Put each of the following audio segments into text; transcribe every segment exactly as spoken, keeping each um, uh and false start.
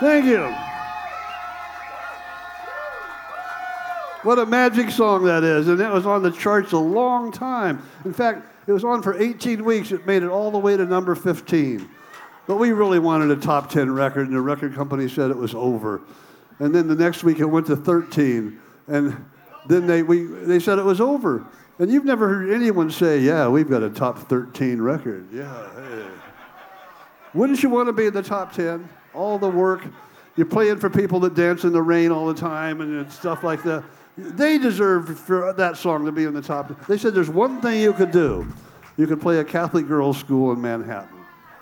Thank you. What a magic song that is. And it was on the charts a long time. In fact, it was on for eighteen weeks. It made it all the way to number fifteen. But we really wanted a top ten record, and the record company said it was over. And then the next week it went to thirteen. And then they we they said it was over. And you've never heard anyone say, yeah, we've got a top thirteen record. Yeah, hey. Wouldn't you want to be in the top ten? All the work. You're playing for people that dance in the rain all the time and stuff like that. They deserve for that song to be in the top ten. They said there's one thing you could do. You could play a Catholic girls' school in Manhattan.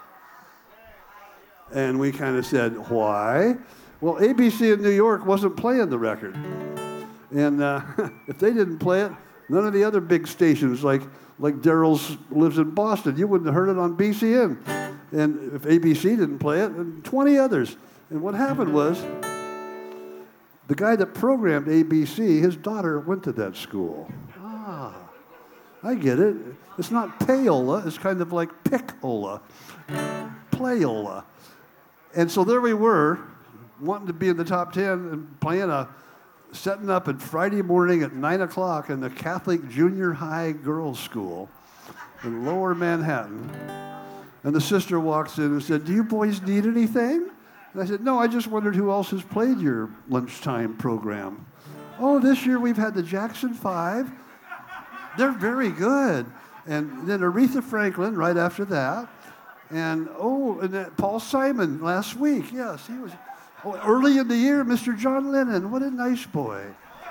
And we kind of said, why? Well, A B C in New York wasn't playing the record. And uh, if they didn't play it, none of the other big stations, like like Daryl's lives in Boston, you wouldn't have heard it on B C N. And if A B C didn't play it, and twenty others. And what happened was, the guy that programmed A B C, his daughter went to that school. Ah, I get it. It's not payola, it's kind of like pickola, playola. And so there we were, wanting to be in the top ten and playing a, setting up at Friday morning at nine o'clock in the Catholic Junior High Girls' School in Lower Manhattan. And the sister walks in and said, do you boys need anything? And I said, no, I just wondered who else has played your lunchtime program. Oh, this year we've had the Jackson Five. They're very good. And then Aretha Franklin right after that. And, oh, and that Paul Simon last week. Yes, he was. Oh, early in the year, Mister John Lennon. What a nice boy.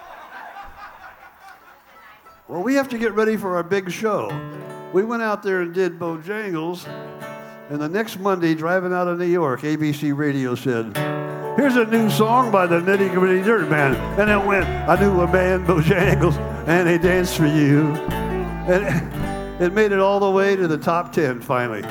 Well, we have to get ready for our big show. We went out there and did Bojangles. And the next Monday, driving out of New York, A B C Radio said, here's a new song by the Nitty Gritty Dirt Band. And it went, I knew a band, Bojangles, and they danced for you. And it made it all the way to the top ten, finally.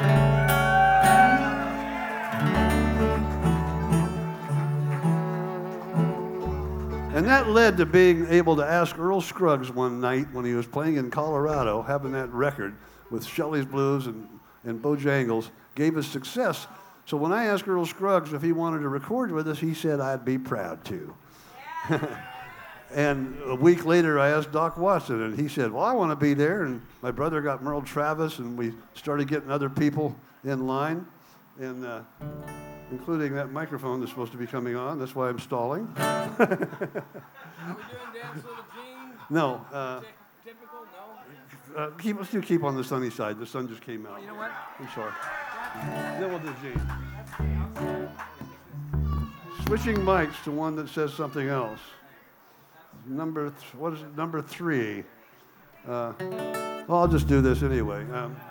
And that led to being able to ask Earl Scruggs one night when he was playing in Colorado, having that record with Shelley's Blues and, and Bojangles, gave us success. So when I asked Earl Scruggs if he wanted to record with us, he said I'd be proud to. And a week later, I asked Doc Watson, and he said, well, I want to be there. And my brother got Merle Travis, and we started getting other people in line, and uh, including that microphone that's supposed to be coming on. That's why I'm stalling. Are we doing Dance Little Jean? No. Uh, Typical? No? uh, keep, let's do keep on the sunny side. The sun just came out. Oh, you know what? I'm sorry. Then we'll do Gene. Switching mics to one that says something else. Number, th- what is it? Number three. Uh, well, I'll just do this anyway. Um,